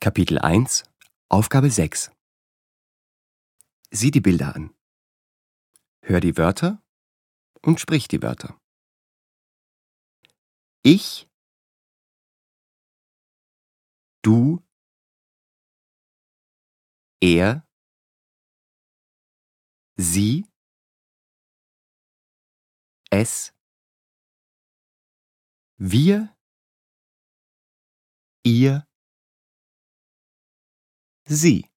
Kapitel 1, Aufgabe 6. Sieh die Bilder an. Hör die Wörter und sprich die Wörter. Ich, du, er, sie, es, wir, ihr, sie.